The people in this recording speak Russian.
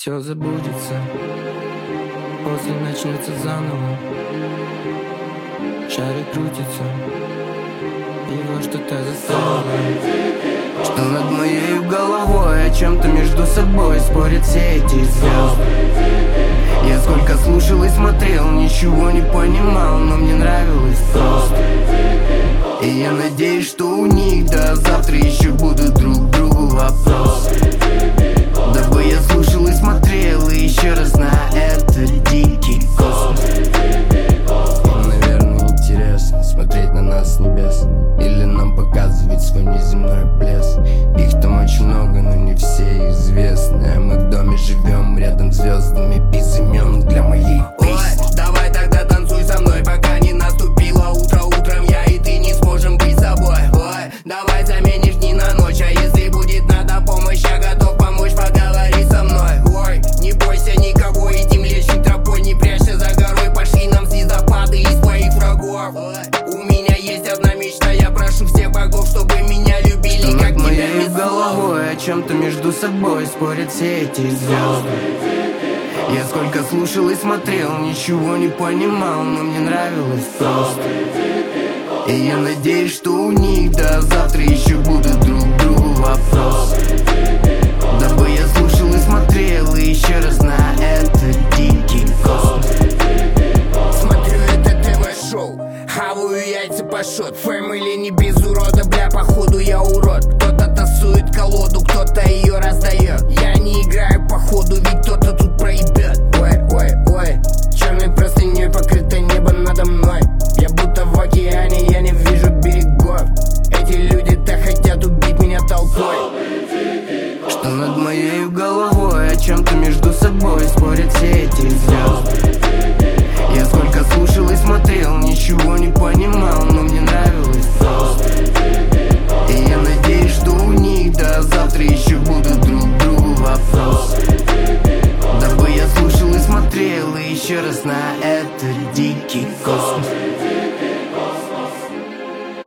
Все забудется, после начнется заново. Шарик крутится, его что-то заставило. Что над моей головой, о чем-то между собой спорят все эти звезды. Я сколько слушал и смотрел, ничего не понимал, но мне нравилось просто. И я надеюсь, что у них до завтра еще будут друг другу вопросы. Дабы я слушал и смотрел, и еще раз на это дикий космос. Им, наверное, интересно смотреть на нас с небес, или нам показывать свой неземной блеск. Их там очень много, но не все известны. А мы в доме живем рядом с звездами без имен для моей песни. Ой, давай тогда танцуй со мной, пока не наступило утро. Утром я и ты не сможем быть собой. Ой, давай заменишь дни на ночь, а если будет надо помощь, я готов помочь, поговори со мной. Ой, не бойся никого, идти млечной тропой, не прячься за горой, пошли нам звездопады из твоих врагов. У меня есть одна мечта, я прошу всех богов, чтобы меня любили, что как над тебя моей без головой о чем-то между собой спорят все эти звезды. Я сколько слушал и смотрел, ничего не понимал, но мне нравилось просто. И я надеюсь, что у них до завтра еще будут друг другу вопросы. Дабы я слушал и смотрел, и еще раз на это дикий космос. Смотрю это ТВ-шоу, хаваю яйца по шот. Фэмили не без урода, бля, походу я урод. Кто-то тасует колоду, кто-то ее раздает. Я не играю по ходу, ведь кто-то тут проебет. Ой, ой, ой, черной простыней покрыто небо надо мной. Я будто в океане, я не вижу берегов. Эти люди-то хотят убить меня толпой. Что над моей головой о чем-то между собой спорят все эти звезды. Я сколько слушал и смотрел, ничего не понимал, но мне нравилось просто. И я надеюсь, что у них до завтра еще будут друг другу вопросы. Дабы я слушал и смотрел, и еще раз на это дикий космос.